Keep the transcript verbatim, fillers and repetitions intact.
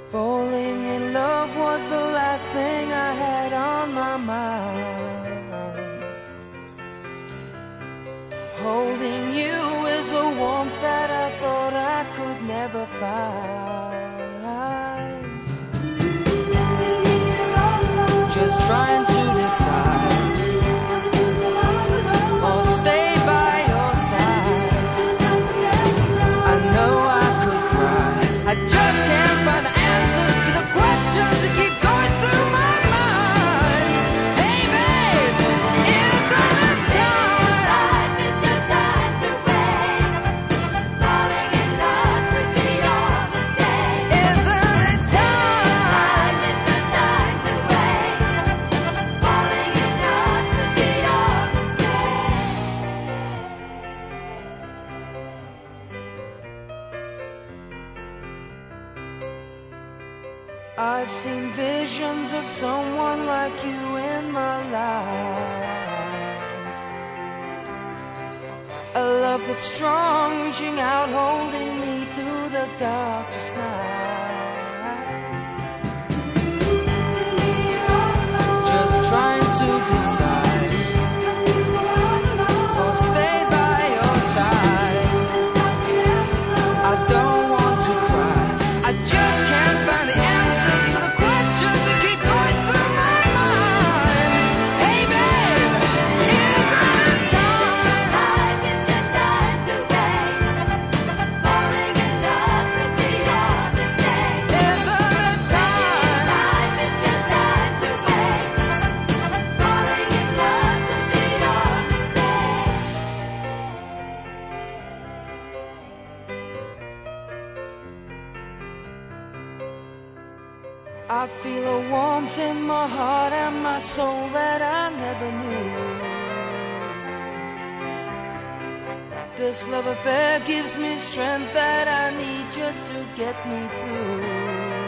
Falling in love was the last thing I had on my mind. Holding you is a warmth that I thought I could never find. Just trying to decide, or stay by your side. I know I could cry, I just can't find the answers to the questions that keep going through my mind. Hey babe, isn't it time? It's your time to wait. Falling in love could be your mistake. Isn't it time? It's your time to wait. Falling in love could be your mistake. I've seen visions of someone like you in my life. A love that's strong, reaching out, holding me through the darkest night. Just trying to decide, or stay by your side. I don't want to cry, I just can't find the answers to the questions that keep going through my mind. Hey babe, isn't it time? It's your time to wait. Falling in love could be your mistake. Isn't it time? It's your time to wait. Falling in love could be your mistake. I feel a warmth in my heart and my soul that I never knew. This love affair gives me strength that I need just to get me through.